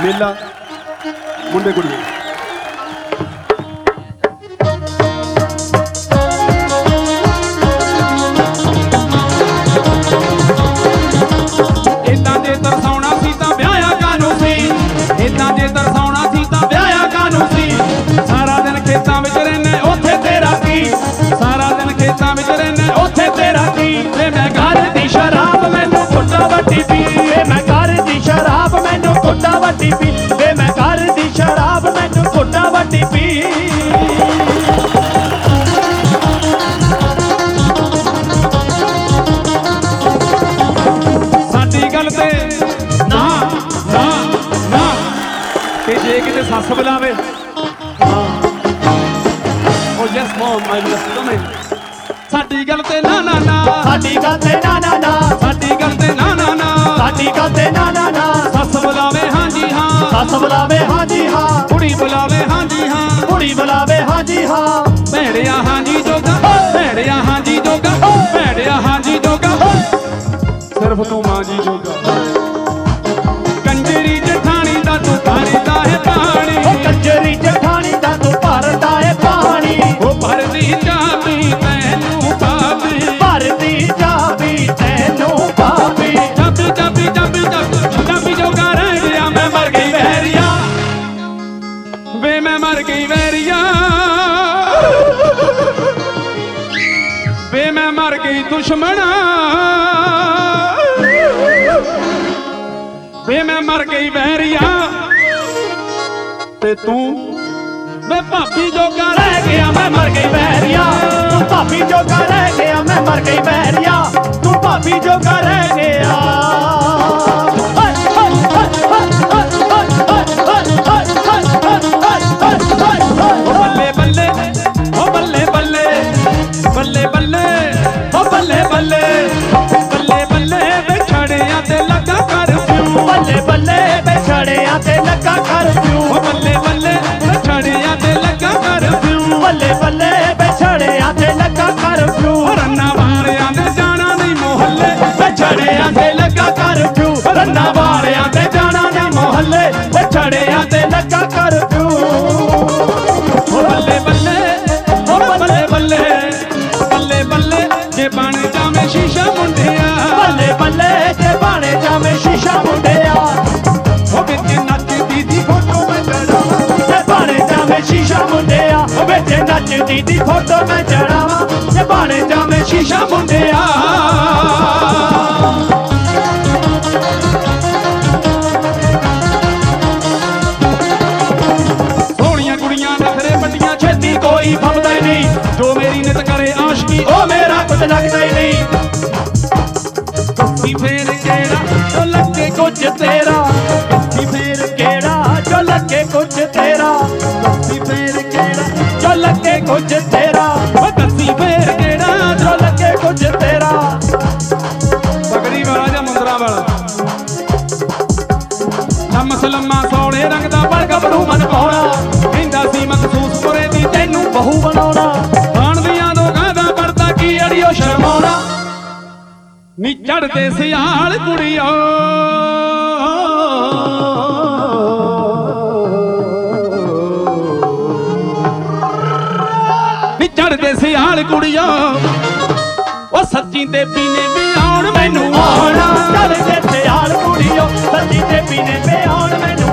ਮੇਲਾ ਮੁੰਡੇ ਕੁੜੀਆਂ ਇਦਾਂ ਜੇ ਤਰਸਾਉਣਾ ਸੀ ਤਾਂ ਵਿਆਹਿਆ ਕਾਨੂੰ ਸੀ, ਇਦਾਂ ਜੇ ਤਰਸਾਉਣਾ ਸੀ ਤਾਂ ਵਿਆਹਿਆ ਕਾਨੂੰ ਸੀ। ਸਾਰਾ ਦਿਨ ਖੇਤਾਂ ਵਿੱਚ ਰਹਿੰਦੇ ਉੱਥੇ ਤੇਰਾ ਕੀ, ਸਾਰਾ ਦਿਨ ਖੇਤਾਂ ਵਿੱਚ ਰਹਿੰਦੇ ਉੱਥੇ ਤੇਰਾ ਕੀ। ਵੇ ਮੈਂ ਘਰ ਦੀ ਸ਼ਰਾਬ ਮੈਨੂੰ ਘੁੱਟਾ ਵੱਟੀ ਪੀ, ਵੇ ਮੈਂ ਘਰ ਦੀ ਸ਼ਰਾਬ ਮੈਨੂੰ ਘੁੱਟਾ ਵੱਟੀ ਪੀ, ਵੇ ਮੈਂ ਘਰ ਦੀ ਸ਼ਰਾਬ ਮੈਨੂੰ ਘੁੱਟਾ ਵੱਟੀ ਪੀ। ਸਾਡੀ ਗੱਲ ਤੇ ਨਾ ਨਾ ਨਾ, ਤੇ ਜੇ ਕਿਤੇ ਸੱਸ ਬੁਲਾਵੇ ਓ yes mum I just coming ਸਾਡੀ ਗੱਲ ਤੇ ਨਾ ਨਾ ਨਾ, ਸਾਡੀ ਗੱਲ ਤੇ ਨਾ ਨਾ ਨਾ, ਸਾਡੀ ਗੱਲ ਤੇ ਨਾ ਨਾ ਨਾ। ਸਾਡੀ ਗੱਲ ਤੇ ਨਾ ਨਾ ਨਾ, ਸੱਸ ਬੁਲਾਵੇ ਹਾਂਜੀ ਹਾਂ, ਸੱਸ ਬੁਲਾਵੇ ਹਾਂਜੀ ਹਾਂ, ਕੁੜੀ ਬੁਲਾਵੇ ਹਾਂਜੀ ਹਾਂ, ਕੁੜੀ ਬੁਲਾਵੇ ਹਾਂਜੀ ਹਾਂ। ਭੈੜਿਆ ਹਾਂਜੀ ਜੋਗਾ, ਭੈੜਿਆ ਹਾਂਜੀ ਜੋਗਾ, ਭੈੜਿਆ ਹਾਂਜੀ ਜੋਗਾ, ਸਿਰਫ ਤੂੰ ਮਾਂ ਜੀ ਜੋਗਾ। ਕੰਜਰੀ ਜਠਾਣੀ ਦਾ ਤੂੰ ਭਰਦਾ ਹੈ ਪਾਣੀ, ਉਹ ਕੰਜਰੀ ਜਠਾਣੀ ਦਾ ਤੂੰ ਭਰਦਾ ਏ ਪਾਣੀ, ਉਹ ਭਰਦੀ ਚਾਬੀ ਤੈਨੂੰ ਪਾਵੇ, ਭਰਦੀ ਚਾਬੀ ਤੈਨੂੰ ਪਾਵੇ। ਚਾਬੀ ਚਾਬੀ ਚਾਬੀ ਚਾਬੀ ਚਾਬੀ ਜੋਗਾ ਰਹਿ ਗਿਆ, ਮੈਂ ਮਰ ਗਈ ਵੈਰੀਆ, ਵੇ ਮੈਂ ਮਰ ਗਈ ਵੈਰੀਆ, ਵੇ ਮੈਂ ਮਰ ਗਈ ਦੁਸ਼ਮਣਾ, ਵੇ ਮੈਂ ਮਰ ਗਈ ਵੈਰੀਆ। ਤੇ ਤੂੰ ਵੇ ਭਾਬੀ ਜੋਗਾ ਰਹਿ ਗਿਆ, ਮੈਂ ਮਰ ਗਈ ਵੈਰੀਆ। ਤੂੰ ਭਾਬੀ ਜੋਗਾ ਰਹਿ ਗਿਆ, ਮੈਂ ਮਰ ਗਈ ਵੈਰੀਆ, ਤੂੰ ਭਾਬੀ ਜੋਗਾ ਰਹਿ ਗਿਆ। ਬੱਲੇ ਬੱਲੇ ਓ ਬੱਲੇ ਬੱਲੇ, ਬੱਲੇ ਬੱਲੇ ਓ ਬੱਲੇ ਬੱਲੇ, ਬੱਲੇ ਬੱਲੇ ਵਿਛੜਿਆਂ ਤੇ ਲੱਗਾ ਕਰਫਿਊ, ਬੱਲੇ ਬੱਲੇ ਵਿਛੜਿਆਂ ਤੇ ਲੱਗਾ ਕਰਫਿਊ, ਓ ਬੱਲੇ ਬੱਲੇ ਵਿਛੜਿਆਂ ਤੇ ਲੱਗਾ ਕਰਫਿਊ, ਬੱਲੇ ਬੱਲੇ ਵਿਛੜਿਆਂ ਤੇ ਲੱਗਾ ਕਰਫਿਊ। ਰੰਨਾ ਵਾਲਿਆਂ ਦੇ ਜਾਣਾ ਨਹੀਂ ਮੁਹੱਲੇ, ਵਿਛੜਿਆਂ ਤੇ ਲੱਗਾ ਕਰਫਿਊ, ਰੰਨਾ ਵਾਲਿਆਂ ਦੇ ਜਾਣਾ ਨਹੀਂ ਮੁਹੱਲੇ, ਵਿਛੜਿਆਂ ਤੇ ਲੱਗਾ ਕਰਫਿਊ। ਓ ਬੱਲੇ ਬੱਲੇ ਓ ਬੱਲੇ ਬੱਲੇ, ਬੱਲੇ ਬੱਲੇ ਜੇ ਬਣ ਜਾਵੇਂ ਸ਼ੀਸ਼ਾ ਮੁੰਡਿਆ, ਬੱਲੇ ਬੱਲੇ ਜੇ ਬਣ ਜਾਵੇਂ ਸ਼ੀਸ਼ਾ ਮੁੰਡਿਆ, ਉਹ ਵਿੱਚ ਨੱਚਦੀ ਦੀ ਫੋਟੋ ਮੈਂ ਚੜਾਵਾਂ, ਜੇ ਬਣ ਜਾਵੇਂ ਸ਼ੀਸ਼ਾ ਮੁੰਡਿਆ, ਉਹ ਵਿੱਚ ਨੱਚਦੀ ਦੀ ਫੋਟੋ ਮੈਂ ਚੜਾਵਾਂ, ਜੇ ਬਣ ਜਾਵੇਂ ਸ਼ੀਸ਼ਾ ਮੁੰਡਿਆ। ਸੋਹਣੀਆਂ ਕੁੜੀਆਂ ਨਖਰੇ ਵੱਡੀਆਂ ਛੇਤੀ ਕੋਈ ਫੱਬਦਾ ਹੀ ਨਹੀਂ, ਜੋ ਮੇਰੀ ਨਿਤ ਕਰੇ ਆਸ਼ਕੀ ਉਹ ਮੇਰਾ ਕੁਝ ਲੱਗਦਾ ਹੀ ਨਹੀਂ। ਕੱਸੀ ਫੇਰ ਕਿਹੜਾ ਜੋ ਲੱਗੇ ਕੁਝ ਤੇਰਾ, ਕੱਸੀ ਫੇਰ ਕਿਹੜਾ ਜੋ ਲੱਗੇ ਕੁਝ ਤੇਰਾ, ਕੱਸੀ ਫੇਰ ਕਿਹੜਾ ਜੋ ਲੱਗੇ ਕੁਝ ਤੇਰਾ, ਉਹ ਕੱਸੀ ਫੇਰ ਕਿਹੜਾ ਜੋ ਲੱਗੇ ਕੁਝ ਤੇਰਾ। ਪਗੜੀ ਵਾਲਾ ਜਾਂ ਮੁੰਦਰਾ ਵਾਲਾ, ਲੰਮਸ ਲੰਮਾ ਸੋਹਣੇ ਰੰਗ ਦਾ ਬੜ ਗੱਭਰੂ ਮਨ ਪਾਉਣਾ, ਕਹਿੰਦਾ ਸੀ ਮਖਸੂਸ ਪੁਰੇ ਦੀ ਤੈਨੂੰ ਬਹੂ ਬਣਾਉਣਾ, ਖਾਣ ਦੀਆਂ ਲੋਕਾਂ ਦਾ ਪਰਦਾ ਕੀ ਅੜਿਓ ਸ਼ਰਮਾਉਣਾ। ਨੀ ਚੜਦੇ ਸਿਆਲ ਕੁੜੀਓ, ਨੀ ਚੜਦੇ ਸਿਆਲ ਕੁੜੀਓ, ਉਹ ਸੱਚੀ ਤੇ ਪੀਨੇ ਵੀ ਆਉਣ ਮੈਨੂੰ ਆਉਣਾ। ਚੜ੍ਹਦੇ ਸਿਆਲ ਕੁੜੀਓ, ਸੱਜੀ ਤੇ ਪੀਨੇ ਪੇ ਆਉਣ ਮੈਨੂੰ